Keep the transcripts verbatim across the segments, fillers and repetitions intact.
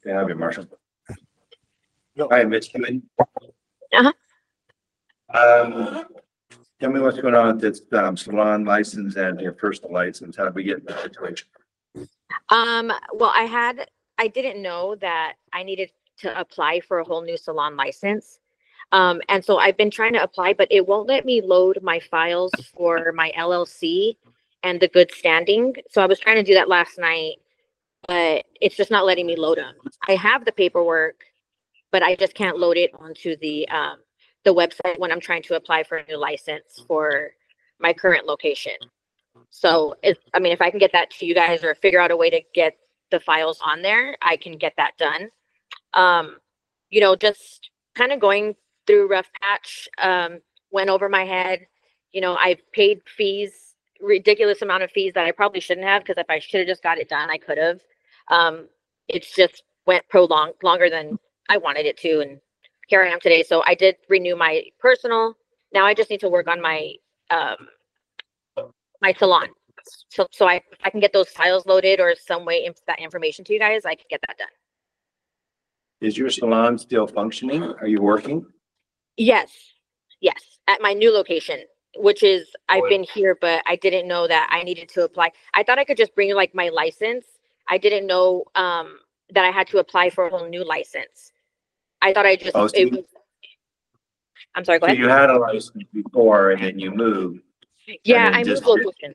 Yeah, have you, Marshall. No. Hi, Mitch. Come in. Uh-huh. Um, tell me what's going on with this um, salon license and your personal license. How did we get in that situation? Um, well, I had, I didn't know that I needed to apply for a whole new salon license. Um, and so I've been trying to apply, but it won't let me load my files for my L L C and the good standing. So I was trying to do that last night, but it's just not letting me load them. I have the paperwork, but I just can't load it onto the, um, the website when I'm trying to apply for a new license for my current location. So if, I mean, if I can get that to you guys or figure out a way to get the files on there, I can get that done. Um, you know, just kind of going through rough patch, um, went over my head. You know, I paid fees, ridiculous amount of fees that I probably shouldn't have, because if I should have just got it done, I could have. Um, it's just went prolonged longer than I wanted it to. And here I am today. So I did renew my personal. Now I just need to work on my, um, my salon. So, so I, if I can get those files loaded or some way in that information to you guys, I can get that done. Is your salon still functioning? Are you working? Yes, yes, at my new location, which is, I've been here, but I didn't know that I needed to apply. I thought I could just bring like my license. I didn't know, um, that I had to apply for a whole new license. I thought I just, Oh, so it you- was, I'm sorry, go So ahead. you had a license before and then you moved. Yeah, then I moved just- location.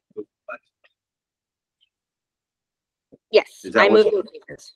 Yes, Is that I what- moved locations.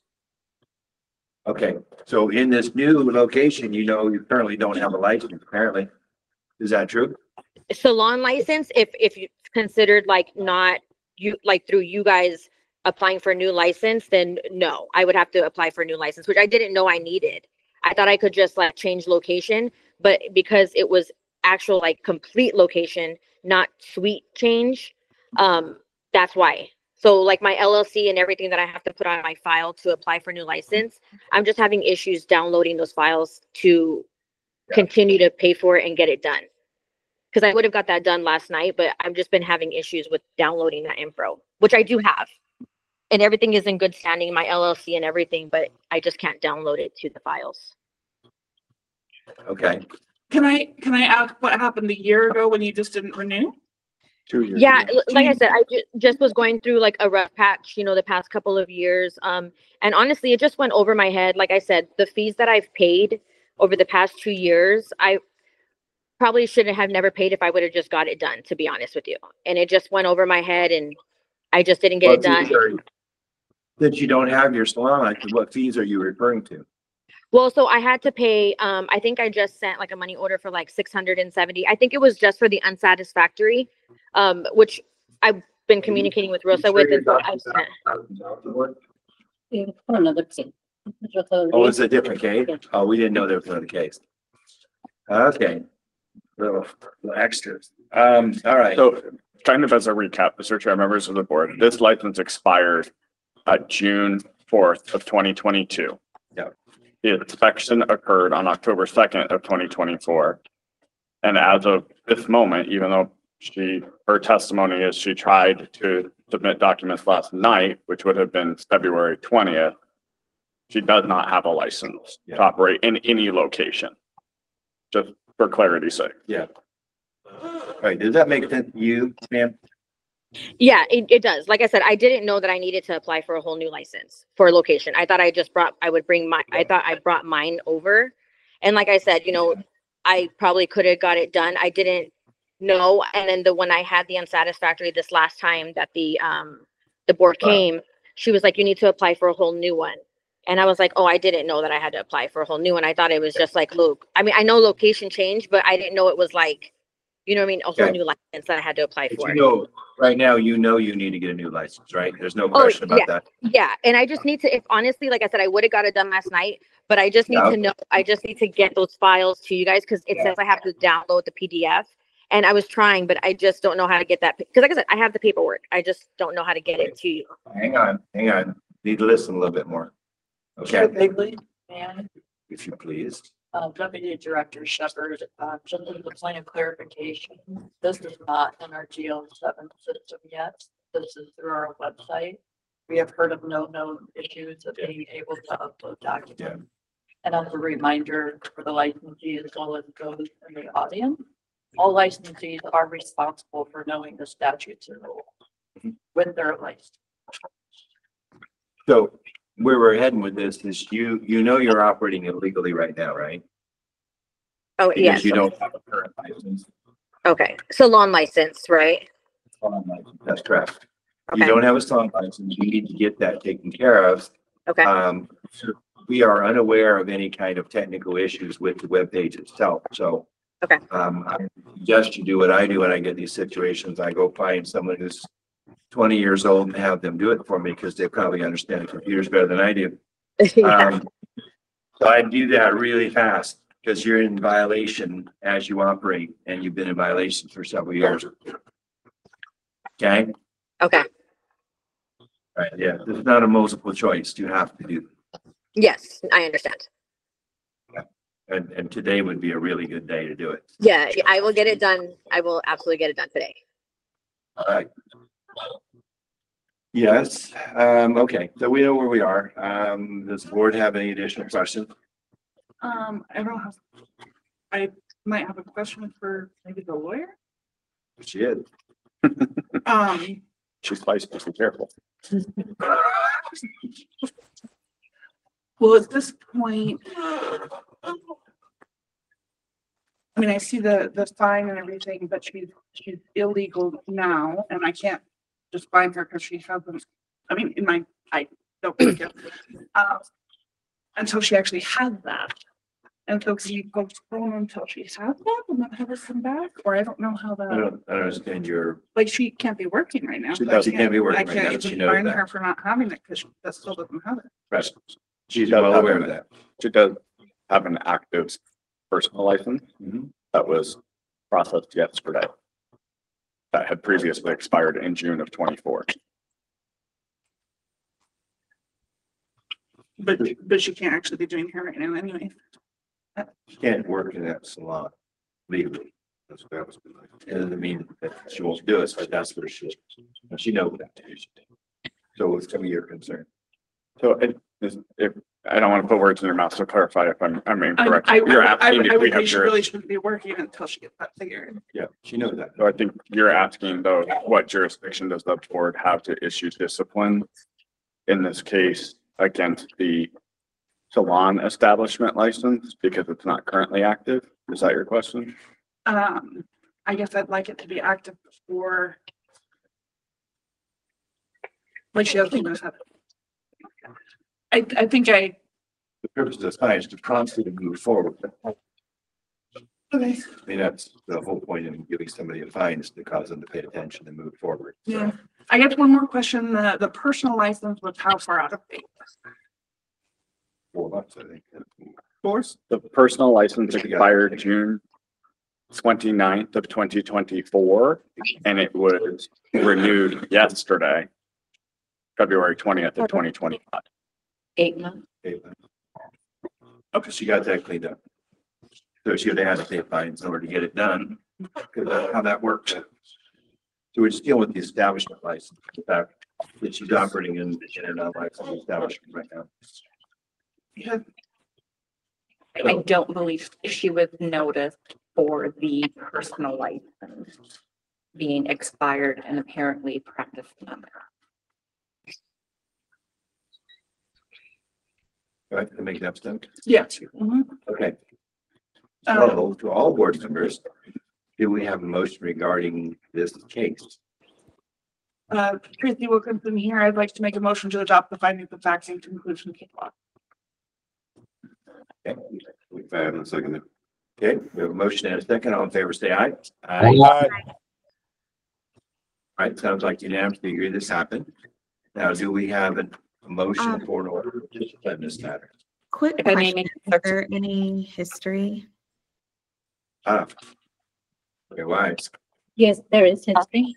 Okay, so in this new location, you know, you currently don't have a license, apparently. Is that true? Salon license, if, if you considered like not you, like through you guys applying for a new license, then no, I would have to apply for a new license, which I didn't know I needed. I thought I could just like change location, but because it was actual like complete location, not suite change, um, that's why. So like my L L C and everything that I have to put on my file to apply for a new license, I'm just having issues downloading those files to Yeah. continue to pay for it and get it done. Because I would have got that done last night, but I've just been having issues with downloading that info, which I do have. And everything is in good standing, my L L C and everything, but I just can't download it to the files. Okay. Can I, can I ask what happened a year ago when you just didn't renew? Two years Yeah, ago. l- like I said, I ju- just was going through like a rough patch, you know, the past couple of years. Um, and honestly, it just went over my head. Like I said, the fees that I've paid over the past two years, I probably shouldn't have never paid if I would have just got it done, to be honest with you. And it just went over my head and I just didn't get What it done. fees are- That you don't have your salon, like, what fees are you referring to? Well, so I had to pay, um, I think I just sent like a money order for like six hundred seventy. I think it was just for the unsatisfactory, um, which I've been communicating with Rosa with. And so I've sent, Yeah, for another thing. Oh, it's a different case? Oh, we didn't know there was another case. Okay. Little, little extras. Um, all right. So kind of as a recap, Mister Chair, members of the board, this license expired uh June fourth of twenty twenty-two. Yeah. The inspection occurred on October second of twenty twenty-four. And as of this moment, even though she, her testimony is she tried to submit documents last night, which would have been February twentieth, she does not have a license Yeah. to operate in any location. Just for clarity's sake. Yeah. All right, does that make sense to you, ma'am? yeah, it, it does. Like I said, I didn't know that I needed to apply for a whole new license for a location. I thought I just brought, I would bring my, I thought I brought mine over. And like I said, you know, I probably could have got it done. I didn't know. And then the, when I had the unsatisfactory this last time that the, um, the board Wow. came, she was like, you need to apply for a whole new one. And I was like, oh, I didn't know that I had to apply for a whole new one. I thought it was just like, look, I mean, I know location change, but I didn't know it was like, you know what I mean? A whole Okay. new license that I had to apply But for. you know, right now, you know you need to get a new license, right? There's no Oh, question about yeah. that. Yeah, and I just need to, if honestly, like I said, I would have got it done last night, but I just need Yeah. to know, I just need to get those files to you guys because it Yeah. says I have to download the P D F. And I was trying, but I just don't know how to get that. Because like I said, I have the paperwork. I just don't know how to get it to you. Hang on, hang on. Need to listen a little bit more. Okay, Mr. Bigley, and if you please. uh, Deputy Director Shepherd, uh, just as a point of clarification, this is not in our G O seven system yet. This is through our website. We have heard of no known issues of being able to upload documents. And as a reminder for the licensee as well as those in the audience, all licensees are responsible for knowing the statutes and rules with their license. So where we're heading with this is you, you know you're operating illegally right now, right? Oh, Because yes. you don't have a current license. Okay. Salon license, right? That's correct. You Okay. don't have a salon license. You need to get that taken care of. Okay. Um, we are unaware of any kind of technical issues with the webpage itself, so. Okay. Um, I suggest you do what I do when I get these situations. I go find someone who's twenty years old and have them do it for me because they probably understand the computers better than I do. Yeah. Um, so I do that really fast because you're in violation as you operate and you've been in violation for several years. Okay? Okay. Right, yeah, this is not a multiple choice. You have to do. Yes, I understand. And, and today would be a really good day to do it. Yeah, I will get it done. I will absolutely get it done today. All right. Yes, um, okay, so we know where we are. Um, does the board have any additional questions? Um, I don't have, I might have a question for maybe the lawyer. She is. Um, She's spicy, be careful. well, at this point, I mean, I see the, the fine and everything, but she's, she's illegal now, and I can't just find her because she hasn't, I mean, in my, I don't think it, uh, until she actually has that. And so can you postpone until she has that and then have her come back? Or I don't know how I that, don't, I don't understand your, like, she can't be working right now. She so I does- she can't be working I right can't now, she even knows fine that. her for not having it because that still doesn't have it. she's She does well have aware of an- that. She does have an active personal license Mhm. that was processed yesterday. That had previously expired in June of twenty-four. But, but she can't actually be doing hair right now anyway. She can't work in that salon legally. That's what that was. It doesn't mean that she won't do it, but that's what she, she knows that. So it's gonna be your concern. So it is, if, I don't want to put words in your mouth, so clarify if I'm, I'm I, incorrect. I, You're I, I asking would- if I we would have think she juris, really shouldn't be working until she gets that figured. Yeah, she knows that. so I think you're asking though, what jurisdiction does the board have to issue discipline? In this case, against the salon establishment license because it's not currently active? Is that your question? Um, I guess I'd like it to be active before. Like she doesn't even have it. I, I think I, The purpose of this fine is to prompt you to move forward. okay, I mean, that's the whole point in giving somebody a fine is to cause them to pay attention and move forward. So, yeah. I guess one more question, the, the personal license was how far out of date? Four months, I think. Force? The personal license expired June twenty-ninth of twenty twenty-four, and it was renewed yesterday, February twentieth of twenty twenty-five. Eight months. Okay, Okay, she got that cleaned up. So she would have had to pay fines in order to get it done, because that's how that works. So we're just dealing with the establishment license, the fact that she's operating in, in an unlicensed establishment right now. Yeah, I don't believe she was noticed for the personal license being expired and apparently practiced none. Do I have to make that step? yeah. Mhm. Okay. Um, So to all board members, do we have a motion regarding this case? Uh, Tracy Wilkinson here. I'd like to make a motion to adopt the findings of facts and conclusion case law. Okay, we've had a second. Okay, we have a motion and a second. All in favor, say aye. Aye. Right, sounds like unanimously agree this happened. Now, do we have a a motion Um, for an order to discipline this matter? Quick If I may question, make is there any history? Ah. Okay, why? Yes, there is history.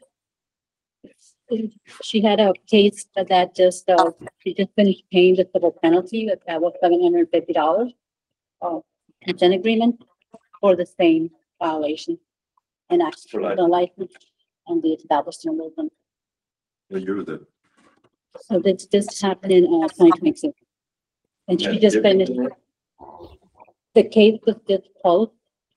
She had a case that just, uh, she just finished paying the civil penalty, that was seven hundred and fifty dollars. Uh, consent agreement for the same violation. And actually For the license and the establishment was, You're the So this, this happened in, uh, twenty twenty-six. And she just finished, the case was just closed,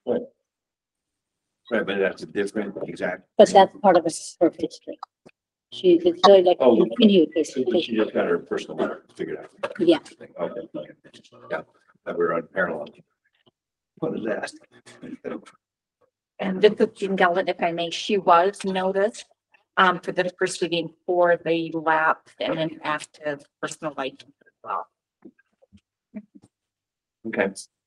Right, but that's a different, exact. but that's part of her history. She, it's really like, Oh. continued She history. just got her personal letter figured out. Yeah. Okay, okay. Yeah, that we're on parallel. What is that? And this is Jean Gallant, if I may, she was noticed um, for this proceeding for the lapsed and inactive personal license as well. Okay.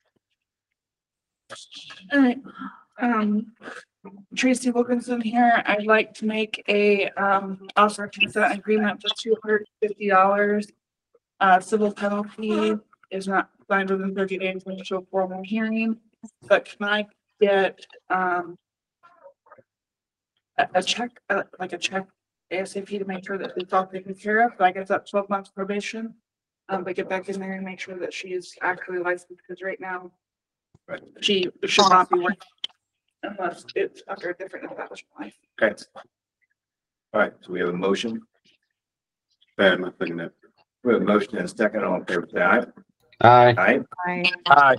All right, um, Tracy Wilkinson here. I'd like to make a, um, offer consent agreement for two hundred fifty dollars. Uh, civil penalty is not signed within thirty days when you show formal hearing, but can I get, um, a, a check, uh, like a check ASAP to make sure that it's all taken care of? I guess that's twelve months probation. Um, but get back in there and make sure that she is actually licensed, because right now Right. she should not be working unless it's under a different establishment life. Okay. All right, so we have a motion. Bad, I'm thinking that. We have a motion and a second, all in favor, say aye. Aye. Aye, I, Aye.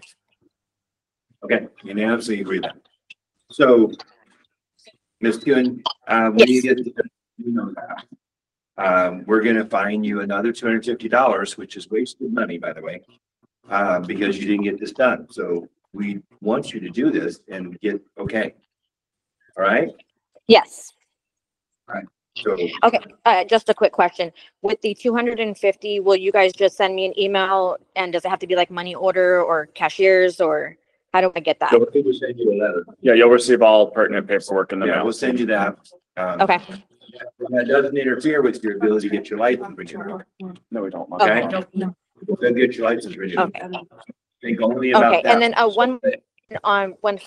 okay, unanimously agree then. So, Miz Kuhn, uh, when you get, you know that. Um, we're gonna fine you another two hundred fifty dollars, which is wasted money, by the way. Uh, because you didn't get this done, so we want you to do this and get, okay. All right, yes. so. Okay, uh, just a quick question. With the two hundred and fifty, will you guys just send me an email, and does it have to be like money order or cashiers, or how do I get that? So we'll send you a letter. Yeah, you'll receive all pertinent paperwork in the Yeah, mail. we'll send you that. Um, Okay, That doesn't interfere with your ability to get your license renewed, No, we don't. okay? Okay. Then get your license renewed. okay, Think only about okay, that. and then, uh, one, on, one.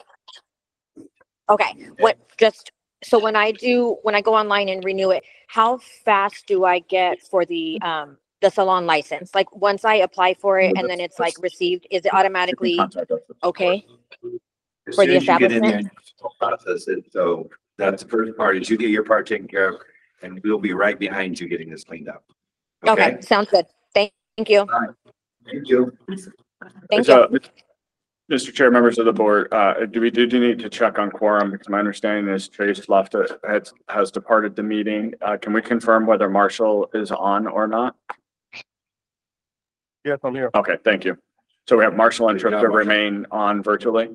Okay, what, just, so when I do, when I go online and renew it, how fast do I get for the, um, the salon license? Like, once I apply for it and then it's like received, is it automatically Contact us. okay? As for soon the as you get in there, establishment? you'll process it. So that's the first part, is you get your part taken care of, and we'll be right behind you getting this cleaned up. Okay? Okay, sounds good. Thank, thank you. Thank you. Thank So, you. Mister Chair, members of the board, uh, do we do do need to check on quorum? Because my understanding is Trace left, uh, has, has departed the meeting. Uh, can we confirm whether Marshall is on or not? Yes, I'm here. Okay, thank you. So we have Marshall and Good job, Trista Marshall. remain on virtually?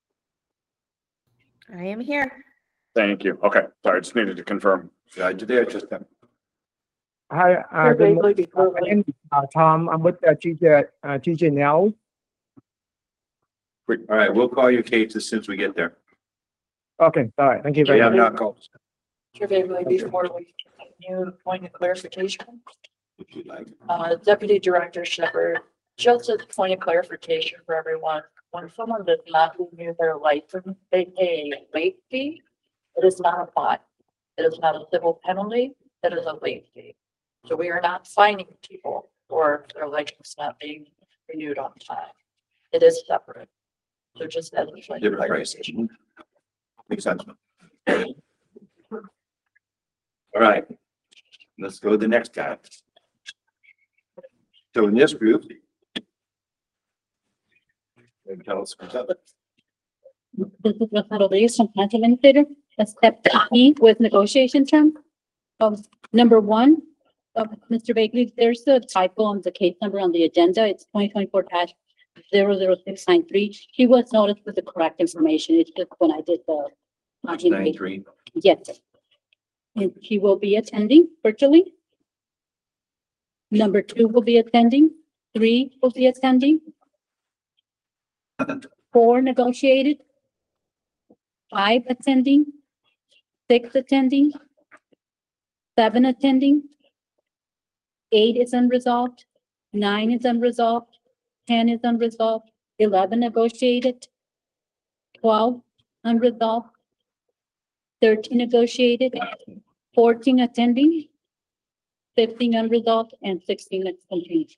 I am here. Thank you. Okay, sorry, just needed to confirm. Glad you're there, just then. Hi, uh, good morning. Uh, my name is, uh, Tom. I'm with, uh, T J, uh, T J Nell. All right, we'll call your case as soon as we get there. Okay, all right. Thank you We very have much. not called, Trevor, before we continue, point of clarification. if you'd like. Uh, Deputy Director Shepherd, just as a point of clarification for everyone, when someone does not renew their license, they pay a late fee. It is not a fine. It is not a civil penalty. It is a late fee. So we are not fining people for their license not being renewed on time. It is separate. So just as a point of Different clarification. price. Makes sense. All right, let's go to the next guy. So in this group. Maybe tell us what's up. This is Rosario Rodriguez from Council Administrator. A step E with negotiation term. Um, number one, uh, Mister Bagley, there's a typo on the case number on the agenda. It's twenty twenty-four dash zero zero six nine three. He was noticed with the correct information. It's just when I did the. uh, Nine, three. Yes. And he will be attending virtually. Number two will be attending, three will be attending. Four negotiated. Five attending. Six attending. Seven attending. Eight is unresolved. Nine is unresolved. Ten is unresolved. Eleven negotiated. Twelve unresolved. Thirteen negotiated. Fourteen attending. Fifteen unresolved and sixteen is continued.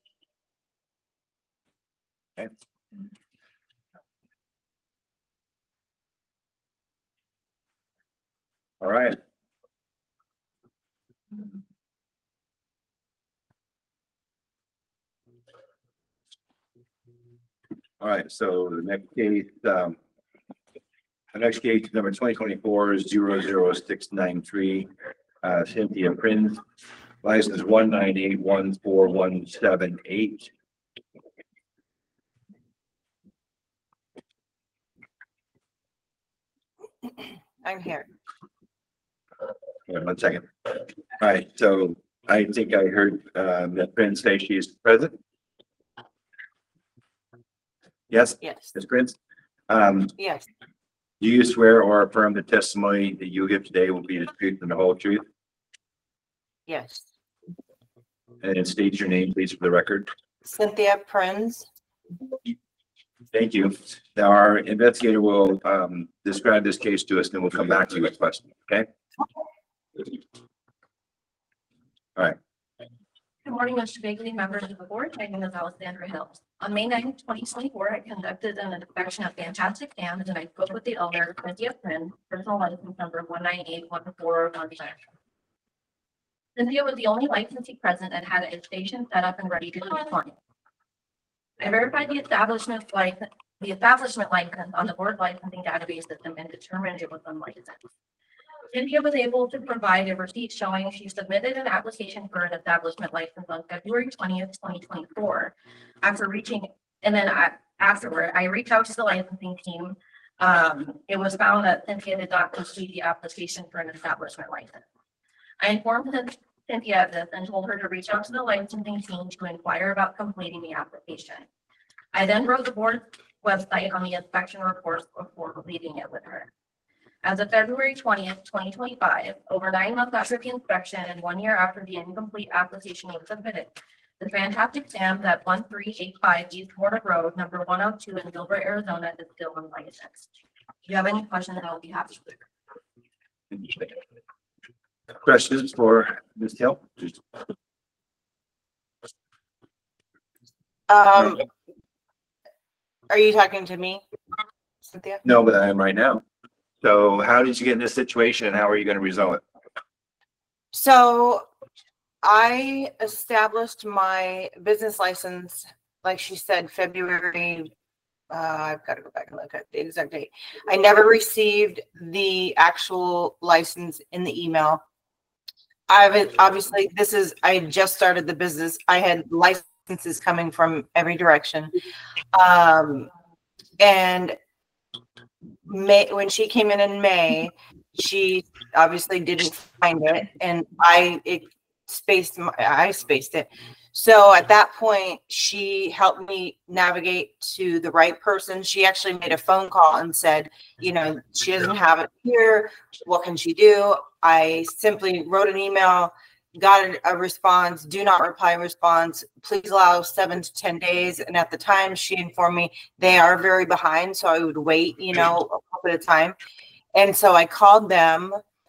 All right. All right, so the next case, um, the next case, number twenty twenty-four zero zero six nine three, uh, Cynthia Prinz, license one nine eight one four one seven eight. I'm here. Wait one second. All right, so I think I heard, uh, Miz Prinz say she's present. Yes, Yes, Miz Prinz? Um, yes, do you swear or affirm the testimony that you give today will be the truth and the whole truth? yes. And state your name, please, for the record. Cynthia Prinz. Thank you. Now, our investigator will, um, describe this case to us, and then we'll come back to you with questions, okay? Good morning, Mister Bagley, members of the board. My name is Alexandra Hills. On May ninth, twenty twenty-four, I conducted an inspection at Fantastic Dams and I spoke with the owner, Cynthia Prinz, personal license number one nine eight one four one seven. Cynthia was the only licensee present and had a station set up and ready to respond. I verified the establishment license, the establishment license on the board licensing database system and determined it was unlicensed. Cynthia was able to provide a receipt showing she submitted an application for an establishment license on February twentieth, twenty twenty-four. After reaching, and then I, afterward, I reached out to the licensing team. Um, it was found that Cynthia did not complete the application for an establishment license. I informed Cynthia of this and told her to reach out to the licensing team to inquire about completing the application. I then wrote the board website on the inspection reports before leaving it with her. As of February twentieth, twenty twenty-five, over nine months after the inspection and one year after the incomplete application was submitted, the Fantastic Dams at one three eight five East Warner Road, number one oh two in Gilbert, Arizona is still unlicensed. If you have any questions, I will be happy to. Questions for Miz Hill? Um, are you talking to me, Cynthia? No, but I am right now. So how did you get in this situation and how are you going to resolve it? So I established my business license, like she said, February. Uh, I've got to go back and look at the exact date. I never received the actual license in the email. I've obviously, this is, I had just started the business. I had licenses coming from every direction. Um, and May, when she came in in May, she obviously didn't find it, and I it spaced my, I spaced it. So at that point, she helped me navigate to the right person. She actually made a phone call and said, you know, she doesn't have it here. What can she do? I simply wrote an email, got a response, do not reply response, please allow seven to ten days. And at the time she informed me they are very behind, so I would wait, you know, a couple at a time. And so I called them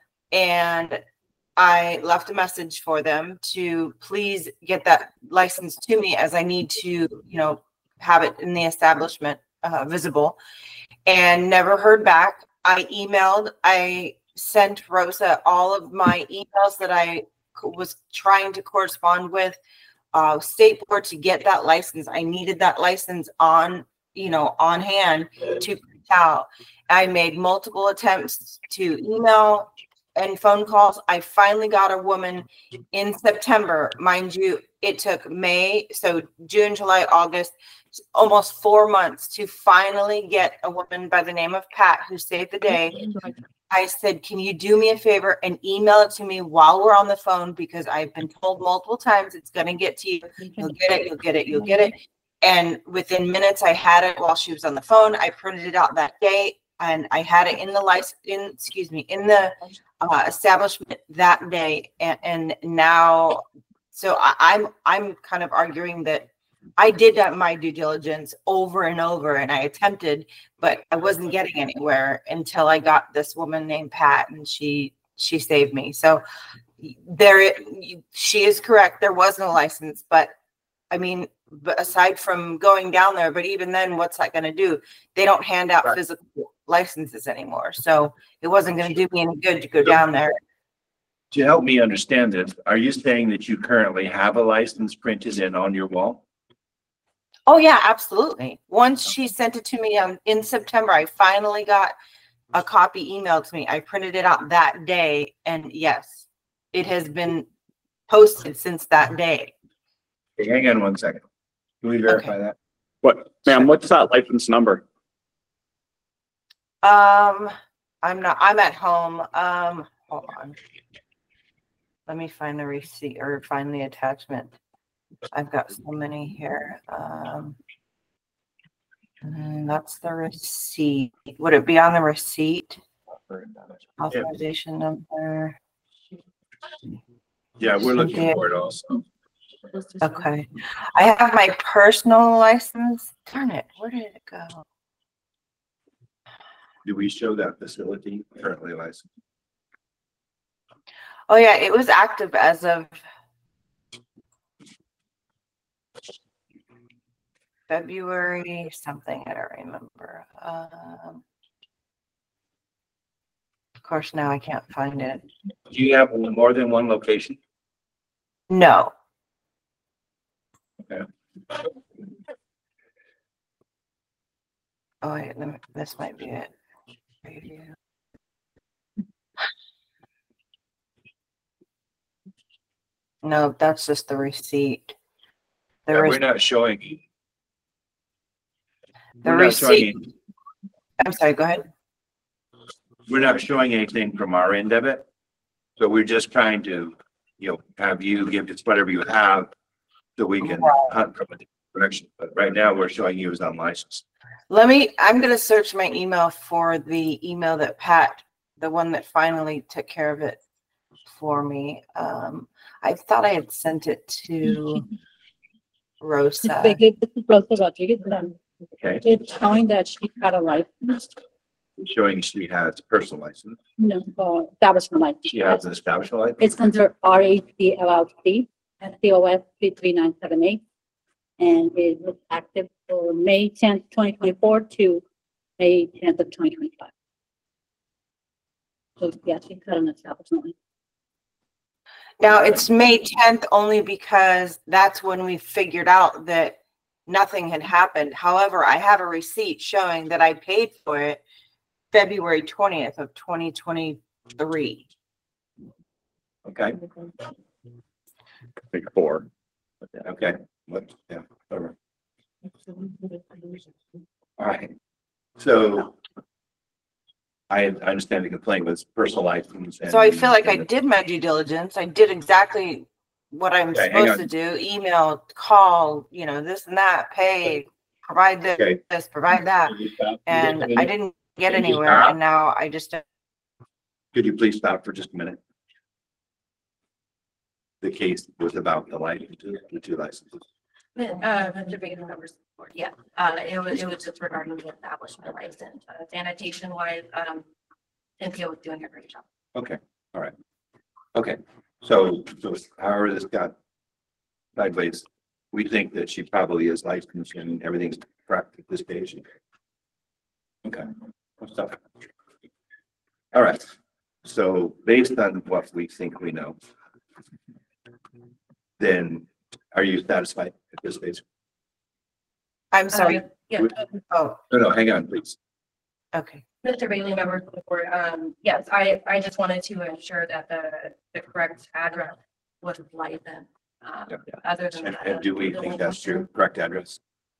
and I left a message for them to please get that license to me, as I need to, you know, have it in the establishment uh, visible, and never heard back. I emailed, I sent Rosa all of my emails that I was trying to correspond with uh, State Board to get that license. I needed that license on, you know, on hand to print out. I made multiple attempts to email and phone calls. I finally got a woman in September. Mind you, it took May, so June, July, August, almost four months to finally get a woman by the name of Pat who saved the day. I said, can you do me a favor and email it to me while we're on the phone? Because I've been told multiple times it's going to get to you. You'll get it, you'll get it, you'll get it. And within minutes, I had it while she was on the phone. I printed it out that day and I had it in the license, in, excuse me, in the uh, establishment that day. And, and now, so I, I'm, I'm kind of arguing that I did my due diligence over and over and I attempted, but I wasn't getting anywhere until I got this woman named Pat, and she, she saved me. So there, she is correct. There was no license, but I mean, but aside from going down there, but even then, what's that going to do? They don't hand out physical licenses anymore. So it wasn't going to do me any good to go down there. To help me understand this, are you saying that you currently have a license printed in on your wall? Oh, yeah, absolutely. Once she sent it to me um, in September, I finally got a copy emailed to me. I printed it out that day, and yes, it has been posted since that day. Okay, hang on one second. Can we verify that? What, ma'am, what's that license number? Um, I'm not, I'm at home. Um, hold on. Let me find the receipt or find the attachment. I've got so many here. Um, and that's the receipt. Would it be on the receipt? Authorization number. Yeah, we're looking for it also. Okay. I have my personal license. Darn it, where did it go? Do we show that facility currently licensed? Oh, yeah, it was active as of February something. I don't remember. Um, of course, now I can't find it. Do you have more than one location? No. Okay. Oh, wait, let me, this might be it. Review. No, that's just the receipt. The Yeah, we're rec- not showing. The We're not showing, receipt. I'm sorry, go ahead. we're not showing anything from our end of it. So we're just trying to, you know, have you give us whatever you have so we can hunt from a different direction. But right now, we're showing you as unlicensed. Let me, I'm gonna search my email for the email that Pat, the one that finally took care of it for me. Um, I thought I had sent it to Rosa. They gave- This is Rosa Rodriguez. um, Okay, It's showing that she got a license. showing she has personal license. No, uh, establishment license. She has an establishment license. It's under R A C L L C, S C O S three three nine seven eight. And it was active for May tenth, twenty twenty-four to May tenth of twenty twenty-five. So yes, she's got an establishment. license. Now, it's May tenth only because that's when we figured out that nothing had happened. However, I have a receipt showing that I paid for it February twentieth of twenty twenty-three. Okay, I think four. okay. What, yeah, over. All right. So I I understand the complaint was personal license. So I and- feel like I and- did my due diligence. I did exactly what I'm Okay, hang supposed to do. Email, call, you know, this and that, pay, provide this, Okay. this, provide that. And I didn't get Can you anywhere. stop? And now I just, Could you please stop for just a minute? The case was about the license, the two licenses. Uh, Mister Baker, members of the board, yeah, uh, it was, it was just regarding the establishment license, uh, sanitation wise, um, Cynthia was doing a great job. Okay, all right. Okay, so, so however this got sideways, we think that she probably is licensed and everything's correct at this stage. Okay, good stuff. All right, so based on what we think we know, then are you satisfied at this stage? I'm sorry. Uh, Yeah, Oh, No, no, hang on, please. okay. Mister Bailey, members of the board, um, yes, I, I just wanted to ensure that the, the correct address was licensed. Um, Yeah. other than And, that. and do we think that's true, correct address?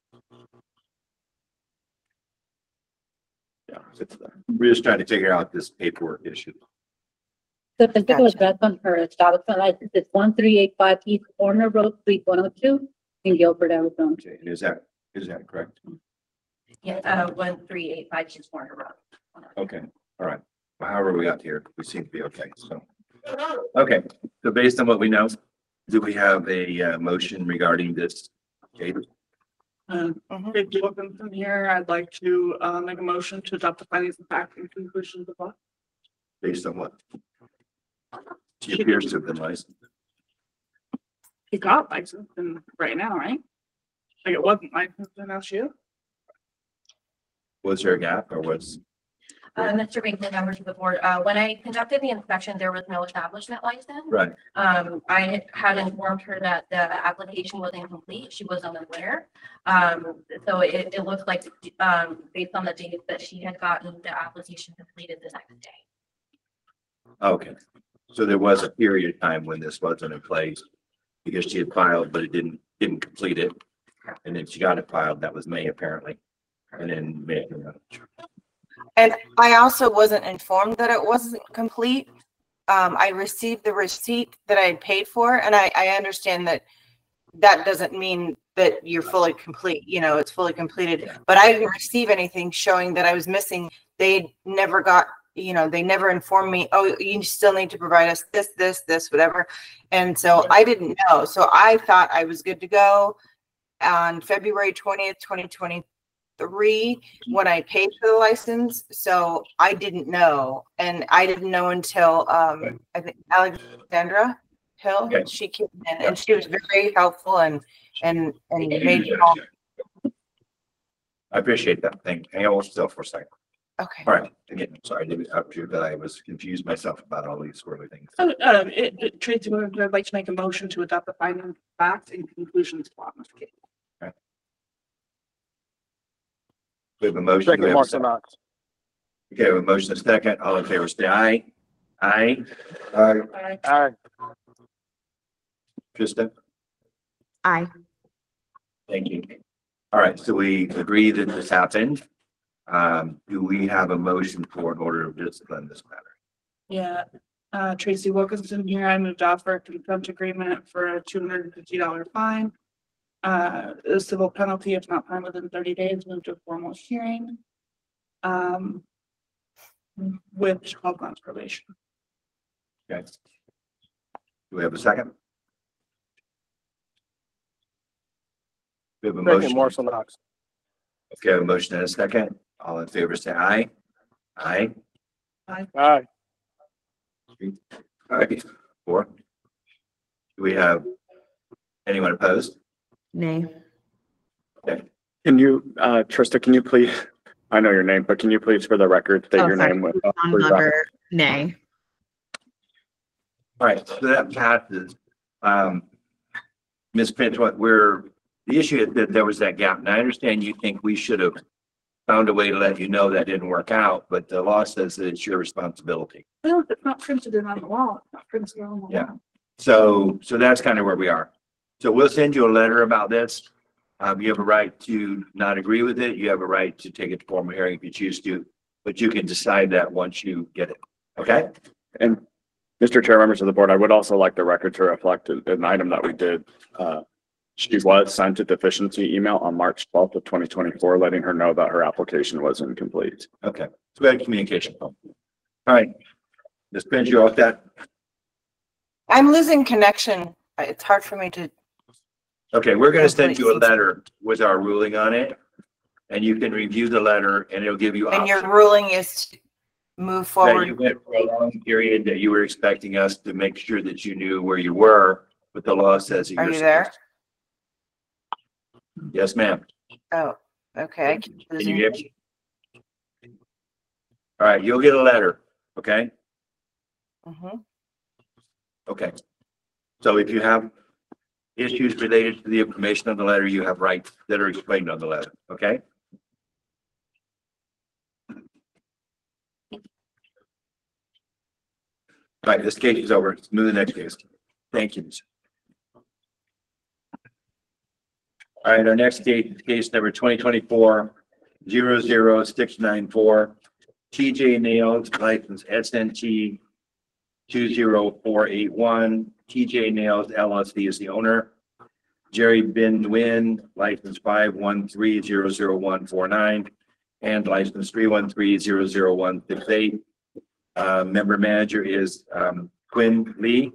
Yeah, it's, uh, we're just trying to figure out this paperwork issue. The physical Gotcha. address on her establishment license is one three eight five East Corner Road, Suite one oh two in Guilford, Arizona. Okay, and is that, is that correct? Yeah, uh, one, three, eight, five, six, Warner Road. Okay, all right. However we got here, we seem to be okay, so. Okay, so based on what we know, do we have a uh, motion regarding this? case? Um, Mhm. if you look from here, I'd like to, uh, make a motion to adopt the findings of fact and conclusions of law. Based on what? She appears to have been licensed. She got licensed and right now, right? Like it wasn't licensed and now she is. Was there a gap or was, Uh, Mister Binkley, members of the board, uh, when I conducted the inspection, there was no establishment license. Right. Um, I had informed her that the application was incomplete. She was unaware. Um, so it, it looks like, um, based on the date that she had gotten the application completed the next day. Okay. So there was a period of time when this wasn't in place because she had filed, but it didn't, didn't complete it. And then she got it filed. That was May apparently. And then May. And I also wasn't informed that it wasn't complete. Um, I received the receipt that I had paid for, and I, I understand that that doesn't mean that you're fully complete, you know, it's fully completed, but I didn't receive anything showing that I was missing. They never got, you know, they never informed me, oh, you still need to provide us this, this, this, whatever. And so I didn't know. So I thought I was good to go on February twentieth, twenty twenty-three, when I paid for the license. So I didn't know. And I didn't know until, um, I think Alexandra Hill, Okay. she came in and she was very helpful and, and, and made it all. I appreciate that. Thank you. Hang on still for a second. Okay. All right. Again, sorry, I didn't up to that. I was confused myself about all these swirly things. So, um, it, it, Tracy, I'd like to make a motion to adopt the finding of facts and conclusions plot, Mister King. We have a motion. Do we Second, have a Mark second? Knox. Okay, we have a motion and a second. All in favor, say aye. Aye. Aye. Aye. Aye. Krista? Aye. Thank you. All right, so we agree that this happened. Um, do we have a motion for an order of discipline this matter? Yeah, uh, Tracy Wilkinson here. I moved off for a contempt agreement for a two hundred and fifty dollar fine. Uh, a civil penalty if not fined within thirty days, move to a formal hearing. Um, with twelve months probation. Okay. Do we have a second? We have a Second, motion. Marshall Knox. Okay, I have a motion and a second. All in favor, say aye. Aye. Aye. All right, four. Do we have anyone opposed? Nay. Can you, uh, Trista, can you please, I know your name, but can you please for the record state Oh, your sorry. name? with- Dawn Glover, nay. All right, so that passes. Um, Miz Finch, what we're, the issue is that there was that gap, and I understand you think we should have found a way to let you know that didn't work out, but the law says that it's your responsibility. Well, if it's not printed in on the wall, it's not printed on the wall. Yeah. So, so that's kind of where we are. So we'll send you a letter about this. Um, you have a right to not agree with it. You have a right to take it to formal hearing if you choose to, but you can decide that once you get it. Okay? And Mister Chair, members of the board, I would also like the record to reflect an an item that we did. Uh, She was sent a deficiency email on March twelfth of twenty twenty-four, letting her know that her application was incomplete. Okay. So we had communication. All right. Miz Finch, you off that? I'm losing connection. It's hard for me to, Okay, we're gonna send you a letter with our ruling on it. And you can review the letter and it'll give you. and your options ruling is to move that you forward. went for a long period that you were expecting us to make sure that you knew where you were, but the law says. that Are you're you there? supposed to. Yes, ma'am. Oh, okay. I keep Can you losing. hear me? All right, you'll get a letter, okay? Mhm. Okay. So if you have issues related to the information on the letter, you have rights that are explained on the letter, okay? All right, this case is over. Let's move to the next case. Thank you. All right, our next case, is case number twenty twenty-four zero zero six nine four. T J Nails, license S N T two zero four eight one. T J Nails L L C is the owner. Jerry Bin Nguyen, license five one three zero zero one four nine, and license three one three zero zero one six eight. Uh, member manager is, um, Quinn Lee.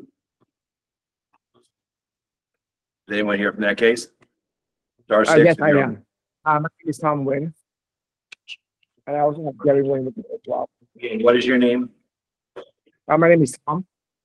Is anyone here from that case? Star Uh, six. yes, if I you're- am. Uh, my name is Tom Nguyen. And I also have Jerry Nguyen with me as well. Okay, what is your name? Uh, my name is Tom.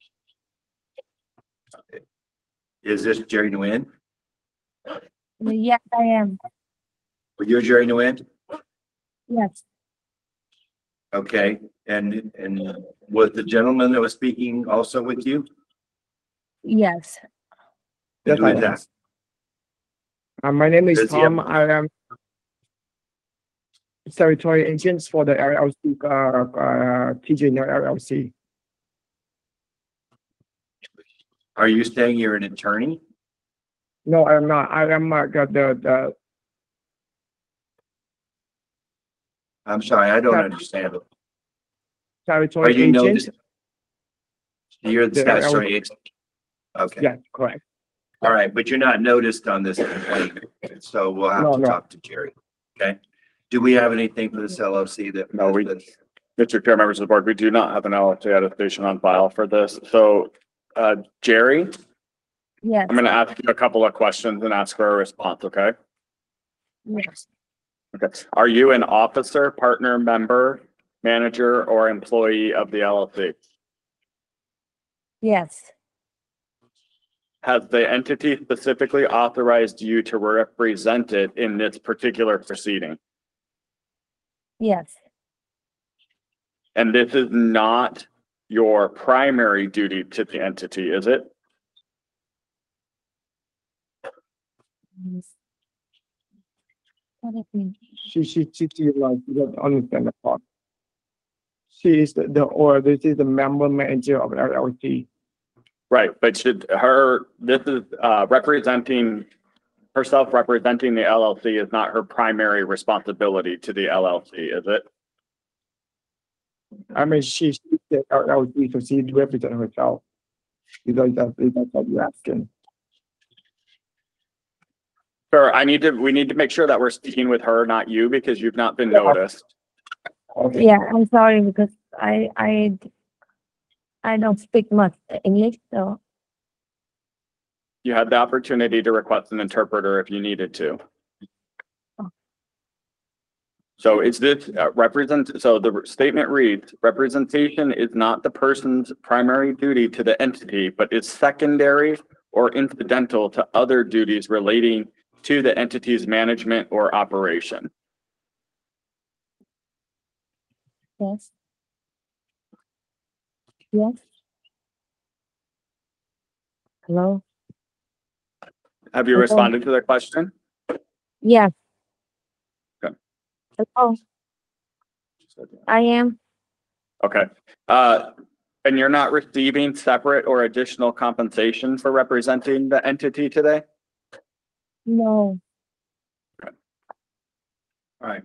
Is this Jerry Nguyen? Yes, I am. Well, you're Jerry Nguyen? Yes. Okay, and, and was the gentleman that was speaking also with you? Yes, Yes, Who I is am. that? Uh, my name is Does he have- Tom. I am territory agents for the L L C, uh, uh, T J Nail L L C. Are you saying you're an attorney? No, I am not. I am uh, the, the, the I'm sorry, I don't That- understand. Are territory you agent. noticed? You're the The L L C. statutory agent? Okay, Yeah, correct. all right, but you're not noticed on this complaint, so we'll have No, to no. talk to Jerry, okay? Do we have anything for this L L C that? No, we- Mister Chair, members of the board, we do not have an L L C attestation on file for this. So, uh, Jerry, yes, I'm gonna ask you a couple of questions and ask for a response, okay? yes, Okay. Are you an officer, partner, member, manager, or employee of the L L C? yes, Has the entity specifically authorized you to represent it in this particular proceeding? yes, And this is not your primary duty to the entity, is it? yes. What do you mean? She, she, she, she, like, you don't understand the part. She is the, the, or this is the member manager of L L C. Right, but should her, this is, uh, representing, herself representing the L L C is not her primary responsibility to the L L C, is it? I mean, she, she the L L C, so she represent herself. Because that's, that's what you're asking. Sir, I need to, we need to make sure that we're speaking with her, not you, because you've not been noticed. Okay. Yeah, I'm sorry because I, I, I don't speak much English, so, You had the opportunity to request an interpreter if you needed to. So is this uh, represent, so the statement reads, representation is not the person's primary duty to the entity, but is secondary or incidental to other duties relating to the entity's management or operation. yes. Yes. Hello? Have you Okay. responded to the question? Yes. Okay. Hello, I am, Okay, uh, and you're not receiving separate or additional compensation for representing the entity today? no, All right.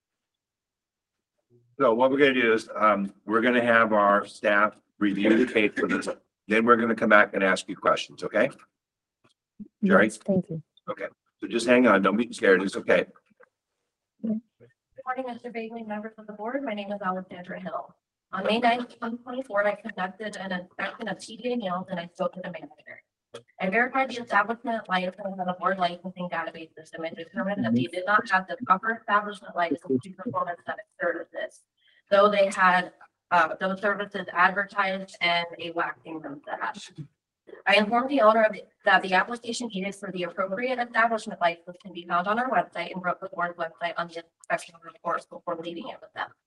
So what we're gonna do is, um, we're gonna have our staff review the case for this. Then we're gonna come back and ask you questions, okay? Jerry? yes, thank you. Okay, so just hang on, don't be scared, it's okay. Good morning, Mister Bailey, members of the board. My name is Alexandra Hill. On May ninth, twenty twenty-four, I conducted an inspection of T J Nails and I spoke to the manager. I verified the establishment license on the board licensing database system and determined that they did not have the proper establishment license to perform aesthetic services. Though they had, uh, those services advertised and a waxing room set up. I informed the owner of the- that the application needed for the appropriate establishment license can be found on our website and wrote the board's website on the inspection report before leaving it with them.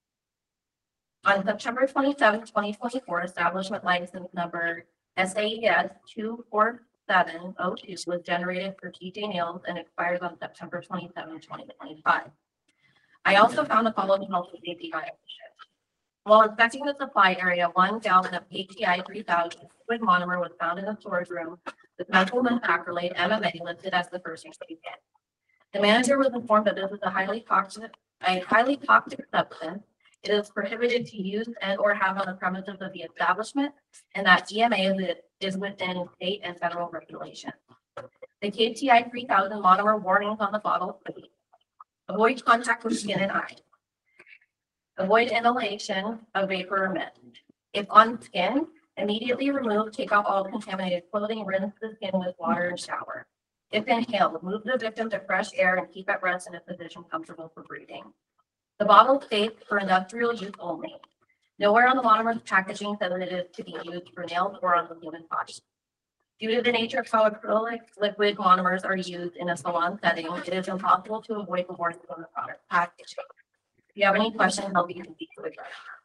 On September twenty-seventh, twenty twenty-four, establishment license number S A E S two four seven oh two was generated for T J Nails and expires on September twenty-seventh, twenty twenty-five. I also found the following health and safety violations. While inspecting the supply area, one gallon of H T I three thousand liquid monomer was found in the storage room with methylene acrylate M M A listed as the first ingredient. The manager was informed that this is a highly toxic, a highly toxic substance. It is prohibited to use and or have on the premises of the establishment, and that D M A is, is within state and federal regulations. The K T I three thousand monomer warnings on the bottle state: avoid contact with skin and eye. Avoid inhalation of vapor or mist. If on skin, immediately remove, take off all contaminated clothing, rinse the skin with water and shower. If inhaled, move the victim to fresh air and keep at rest in a position comfortable for breathing. The bottle states for industrial use only. Nowhere on the monomer's packaging says that it is to be used for nails or on the human body. Due to the nature of how acrylic liquid monomers are used in a salon setting, it is impossible to avoid the warnings on the product packaging. If you have any questions, I'll be happy to address.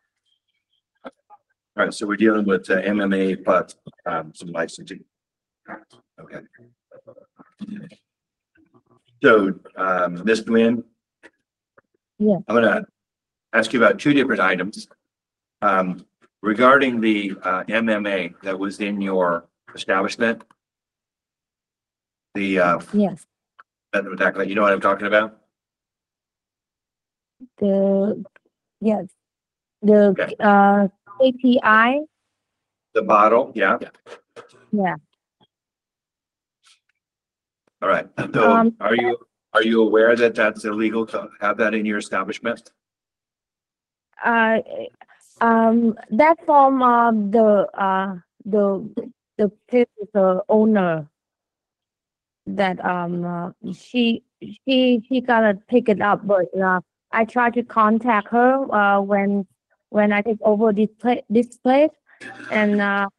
All right, so we're dealing with uh, M M A, but um, some licensing. Okay. So, um, Miz Nguyen. Yeah. I'm gonna ask you about two different items. Um, regarding the uh, M M A that was in your establishment. The uh, Yes, you know what I'm talking about? the, yes, the, Okay. uh, A P I, The bottle, yeah. yeah. All right. So Um, are you, are you aware that that's illegal to have that in your establishment? uh, um, that's from, uh, the, uh, the, the previous uh, owner that, um, uh, she, she, she gotta pick it up, but, uh, I tried to contact her, uh, when, when I take over this place, this place, and, uh,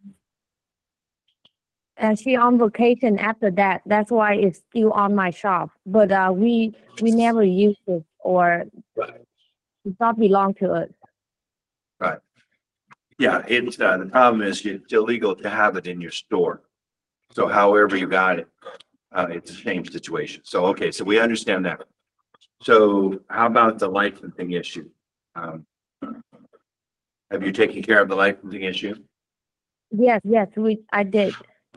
and she on vacation after that. That's why it's still on my shop. But uh, we we never use it or it not belong to us. Right. Yeah, it's, uh, the problem is it's illegal to have it in your store. So however you got it, uh, it's the same situation. So, okay, so we understand that. So how about the licensing issue? Um, have you taken care of the licensing issue? Yes, yes, we I did.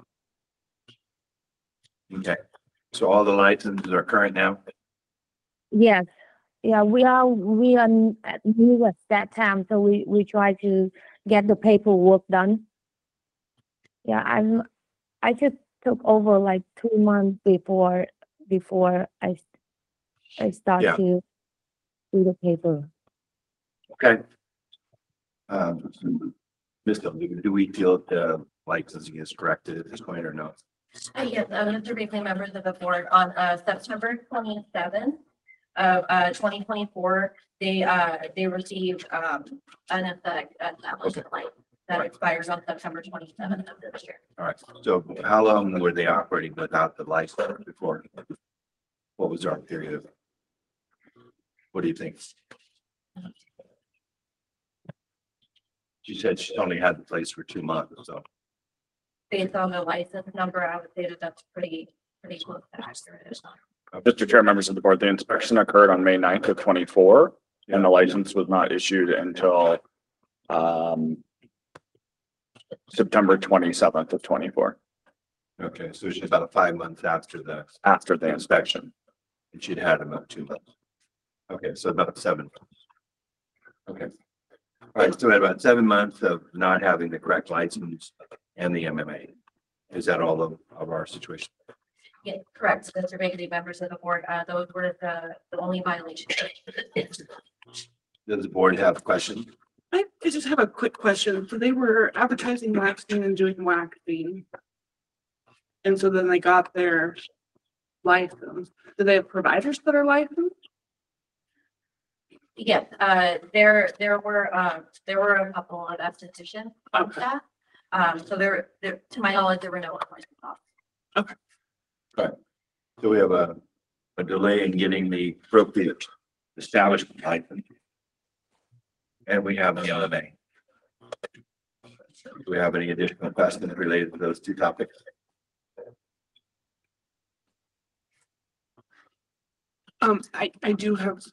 Okay, so all the licenses are current now? Yes, yeah, we are we are n- at- new at that time, so we we try to get the paperwork done. Yeah, I'm I just took over like two months before before I s- I start Yeah. to do the paper. Okay. Um, Mister do we feel the licensing is corrected at this point or no? Uh, Yes, uh, Mister Bailey, members of the board, on uh, September twenty-seventh of uh, twenty twenty-four, they uh, they received um, an effect establishment license that expires on September twenty-seventh of this year. All right, so how long were they operating without the license before? What was our period of? What do you think? She said she only had the place for two months, so. Based on the license number, I would say that that's pretty, pretty close to accurate. Mister Chair, members of the board, the inspection occurred on May ninth of twenty-four, and the license was not issued until um, September twenty-seventh of twenty-four, Okay, so she's about five months after the after the inspection. and she'd had about two months. Okay, so about seven. months. Okay. All right, so we had about seven months of not having the correct license and the M M A. Is that all of, of our situation? Yeah, correct. Mister Bailey, members of the board, uh, those were the, the only violations. Does the board have questions? I, I just have a quick question. So they were advertising waxing and doing waxing. And so then they got their license. Do they have providers that are licensed? Yes, uh, there, there were, uh, there were a couple of estheticians of Okay. that. Um, so there, there, to my knowledge, there were no unlicensed officers. So we have a, a delay in getting the appropriate establishment license. And we have the M M A. Do we have any additional questions related to those two topics? Um, I, I do have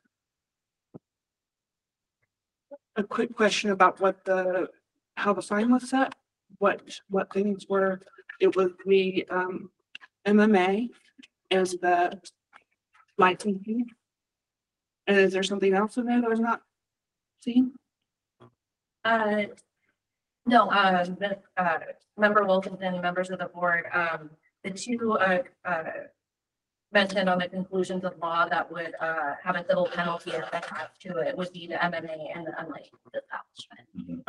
a quick question about what the, how the fine was set, what, what things were, it was the, um, M M A and the licensing. And is there something else in there that I'm not seeing? Uh, no, um, the, uh, member Wilkinson, members of the board, um, the two, uh, uh, mentioned on the conclusions of law that would, uh, have a civil penalty attached to it would be the M M A and the unlicensed establishment.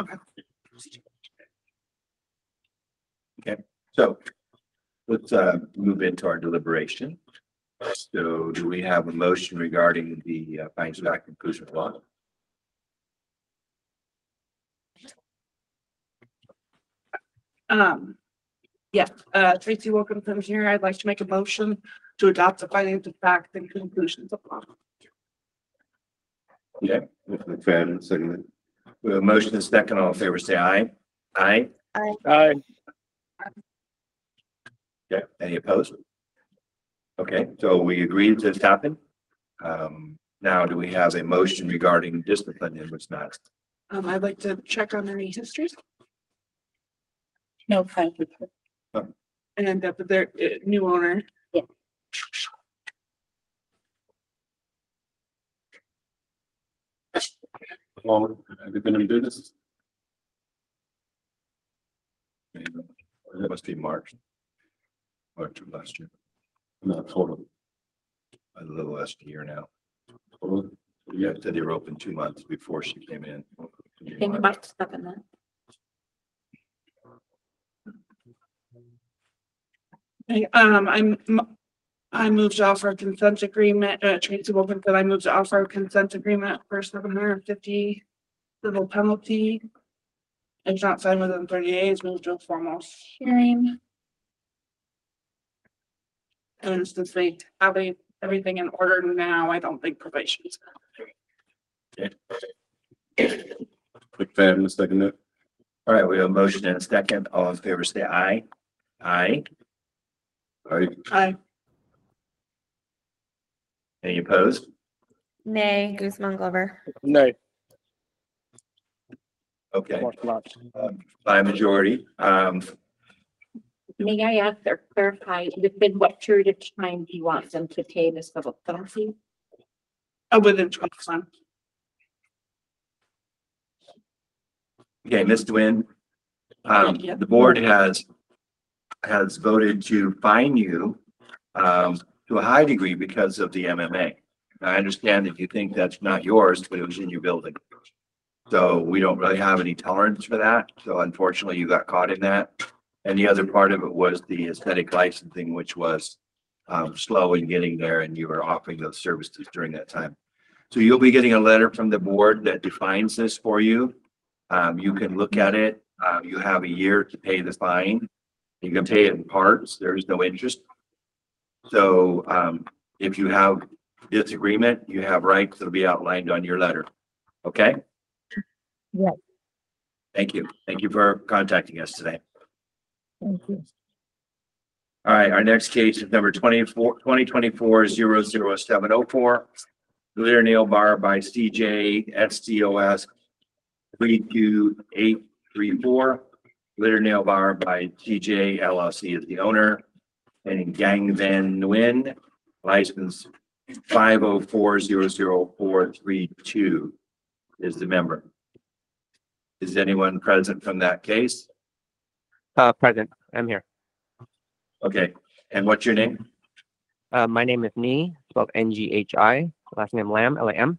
Okay, so let's uh move into our deliberation. So do we have a motion regarding the uh, findings of fact conclusion of law? Um, yes, uh, Tracy Wilkinson here. I'd like to make a motion to adopt the findings of fact and conclusions of law. Yeah, Miz McFadden, second. We have a motion and second. All in favor, say aye. Aye. Aye. Yeah, any opposed? Okay, so we agreed to this happen. Um, now do we have a motion regarding discipline in Wisconsin? Um, I'd like to check on any histories No conflict. and that their uh, new owner. Yeah. How long have you been in business? It must be March. March of last year, No, total. a little less than a year now. Total. Yeah, said they were open two months before she came in. Think about stuff in that. Okay, Um, I'm, I moved to offer a consent agreement, uh, Tracy Wilson said I moved to offer a consent agreement for seven hundred and fifty civil penalty. If not signed within thirty days, move to a formal hearing. And since they have a- everything in order now, I don't think probation's. Quick fan, a second that. All right, we have a motion and a second. All in favor, say aye. Aye. I, I, Any opposed? Nay. Guzman Glover. Nay. Okay, Mark Lodge. um, by majority, um, May I ask or clarify, within what period of time do you want them to pay the civil penalty? uh, within twelve months. okay, Miz Nguyen. Um, Yeah. the board has, has voted to fine you, um, to a high degree because of the M M A. I understand that you think that's not yours, but it was in your building. So we don't really have any tolerance for that. So unfortunately, you got caught in that. And the other part of it was the aesthetic licensing, which was um, slow in getting there, and you were offering those services during that time. So you'll be getting a letter from the board that defines this for you. Um, you can look at it. Uh, you have a year to pay the fine. You can pay it in parts. There's no interest. So um, if you have disagreement, you have rights that'll be outlined on your letter. Okay? Yes. Thank you. Thank you for contacting us today. Thank you. All right, our next case is number twenty-four, twenty twenty-four zero zero seven oh four. Glitter Nail Bar by C J S C O S three two eight three four. Glitter Nail Bar by C J L L C is the owner. And Gang Van Nguyen, license five oh four zero zero four three two is the member. Is anyone present from that case? Uh, present. I'm here. Okay, and what's your name? Uh, my name is Ni, spelled N G H I. Last name Lam, L A M.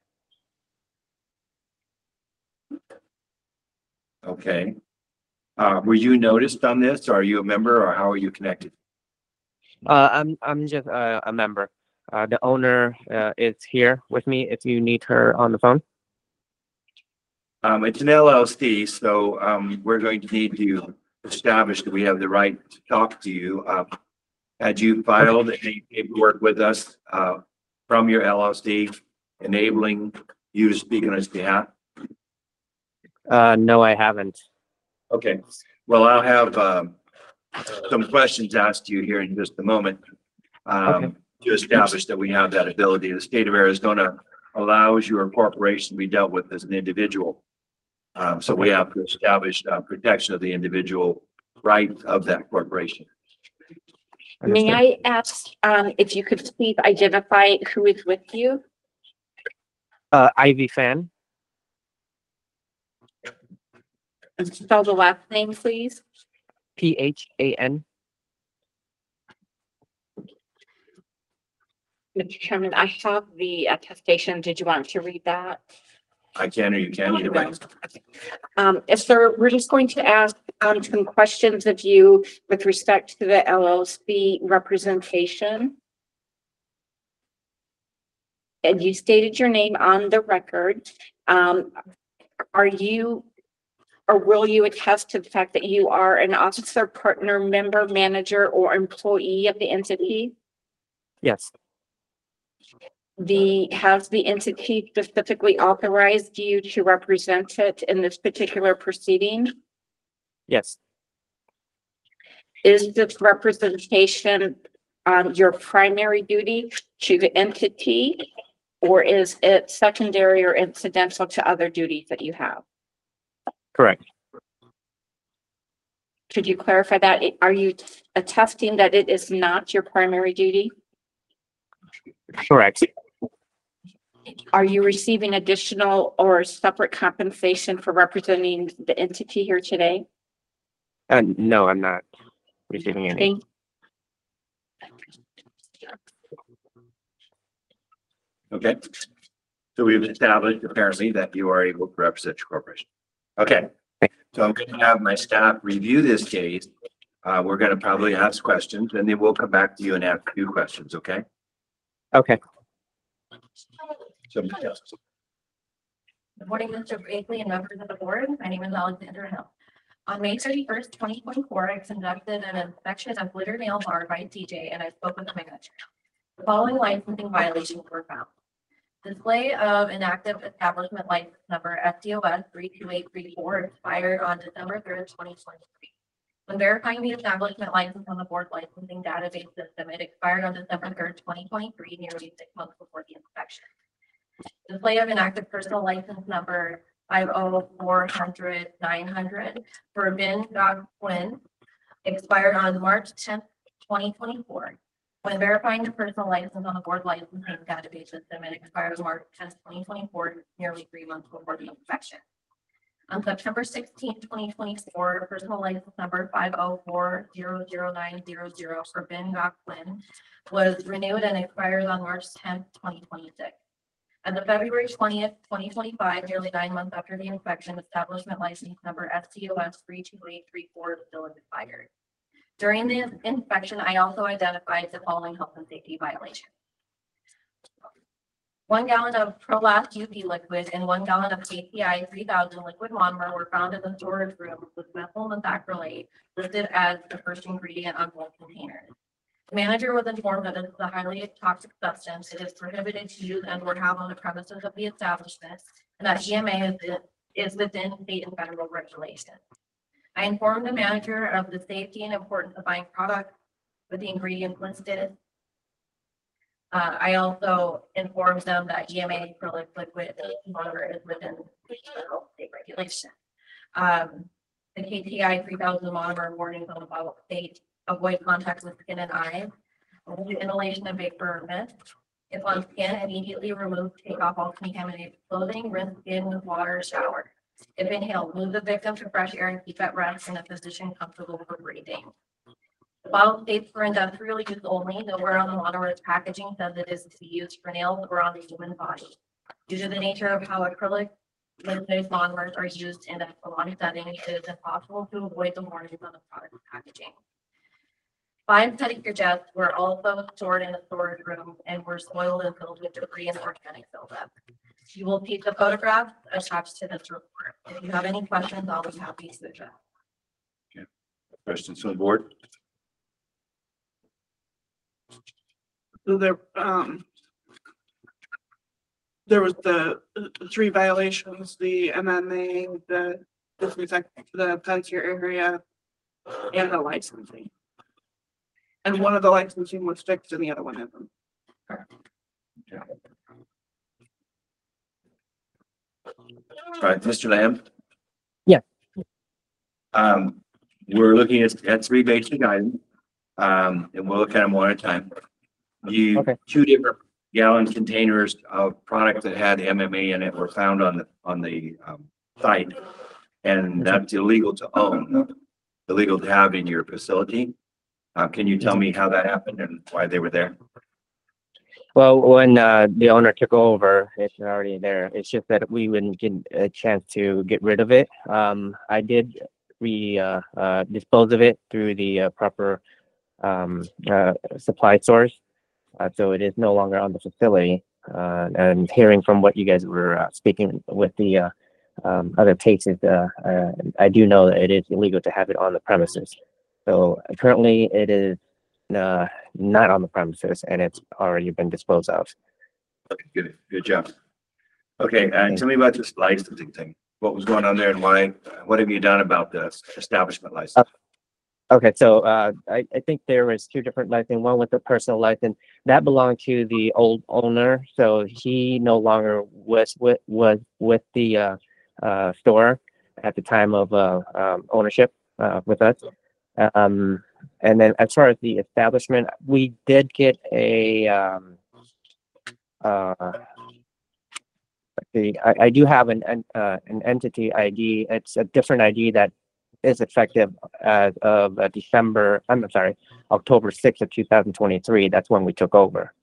Okay. Uh, were you noticed on this? Or are you a member, or how are you connected? Uh, I'm I'm just uh, a member. Uh, the owner uh, is here with me. If you need her on the phone. Um, it's an L L C, so um, we're going to need to establish that we have the right to talk to you. Um, had you filed any paperwork with us uh, from your L L C enabling you to speak on its behalf? Uh, no, I haven't. Okay, well, I'll have um, some questions asked to you here in just a moment um, Okay. to establish that we have that ability. The state of Arizona allows your corporation to be dealt with as an individual. Um, so we have to establish uh, protection of the individual rights of that corporation. May I ask, um, if you could please identify who is with you? Uh, Ivy Fan. And spell the last name, please. P H A N. Mister Chairman, I have the attestation. Did you want to read that? I can or you can, either way. Um, yes, sir, we're just going to ask, um, some questions of you with respect to the L L C representation. And you stated your name on the record. Um, are you, or will you attest to the fact that you are an officer, partner, member, manager, or employee of the entity? Yes. The, has the entity specifically authorized you to represent it in this particular proceeding? Yes, Is this representation um, your primary duty to the entity? Or is it secondary or incidental to other duties that you have? correct. Could you clarify that? Are you attesting that it is not your primary duty? Correct. Are you receiving additional or separate compensation for representing the entity here today? Uh, no, I'm not receiving any. Okay. Okay. So we've established apparently that you are able to represent your corporation. Okay. So I'm going to have my staff review this case. Uh, we're going to probably ask questions and then we'll come back to you and ask a few questions. Okay. Okay. Somebody else. Good morning, Mister Blakely and members of the board. My name is Alexandra Hill. On May thirty-first, twenty twenty-four, I conducted an inspection of Glitter Nail Bar by T J and I spoke with the manager. The following licensing violations were found. Display of inactive establishment license number S D O S three two eight three four expired on December third, twenty twenty-three. When verifying the establishment license on the board licensing database system, it expired on December third, twenty twenty-three, nearly six months before the inspection. Display of inactive personal license number five oh four hundred nine hundred for Ben Dog Quinn expired on March tenth, twenty twenty-four. When verifying the personal license on the board licensing database system, it expired March tenth, twenty twenty-four, nearly three months before the inspection. On September sixteenth, twenty twenty-four, personal license number five oh four zero zero nine zero zero for Ben Dog Quinn was renewed and expires on March tenth, twenty twenty-six. As of February twentieth, twenty twenty-five, nearly nine months after the inspection, establishment license number S T O S three two eight three four still expired. During the inspection, I also identified the following health and safety violations. One gallon of Prolast U V liquid and one gallon of K P I three thousand liquid monomer were found in the storage room with methyl methacrylate listed as the first ingredient on both containers. The manager was informed that this is a highly toxic substance. It is prohibited to use and or have on the premises of the establishment, and that E M A is, is within state and federal regulations. I informed the manager of the safety and importance of buying products with the ingredients listed. Uh, I also informed them that E M A acrylic liquid monomer is within federal state regulation. Um, the K T I three thousand monomer warnings on the bottle state: avoid contact with skin and eyes, avoid inhalation of vapor mist. If on skin, immediately remove, take off all contaminated clothing, rinse skin with water, shower. If inhaled, move the victim to fresh air and keep at rest in a position comfortable for breathing. The bottle states for industrial use only. Nowhere on the monomer's packaging says it is to be used for nails or on the human body. Due to the nature of how acrylic liquid monomers are used in a salon setting, it is impossible to avoid the warnings on the product packaging. Five pedicure jets were also stored in a storage room and were soiled and filled with debris and organic buildup. You will see the photographs attached to this report. If you have any questions, I'll be happy to address. Okay. Questions from the board? So there, um, there was the uh, three violations, the M M A, the disinfect, the pedicure area, and the licensing. And one of the licensing was fixed and the other one isn't. Yeah. All right, Mister Lamb? Yeah. Um, we're looking at, at three basic items. Um, and we'll look at them one at a time. You, Okay. two different gallon containers of product that had M M A in it were found on the, on the, um, site. And that's illegal to own, illegal to have in your facility. Uh, can you tell me how that happened and why they were there? Well, when uh, the owner took over, it's already there. It's just that we wouldn't get a chance to get rid of it. Um, I did re uh, uh, dispose of it through the uh, proper um, uh, supply source, uh, so it is no longer on the facility. Uh, and hearing from what you guys were uh, speaking with the uh, um, other cases, uh, uh, I do know that it is illegal to have it on the premises. So currently, it is uh, not on the premises, and it's already been disposed of. Okay, good, good job. Okay, and tell me about this licensing thing. what was going on there and why, what have you done about the establishment license? Okay, so uh, I, I think there was two different license. One was the personal license that belonged to the old owner, so he no longer was with was with the uh, uh, store at the time of uh, um, ownership uh, with us. Um, and then as far as the establishment, we did get a um, uh, let's see, I, I do have an an, uh, an entity I D. It's a different I D that is effective as of uh, December, I'm sorry, October sixth of two thousand twenty-three. That's when we took over.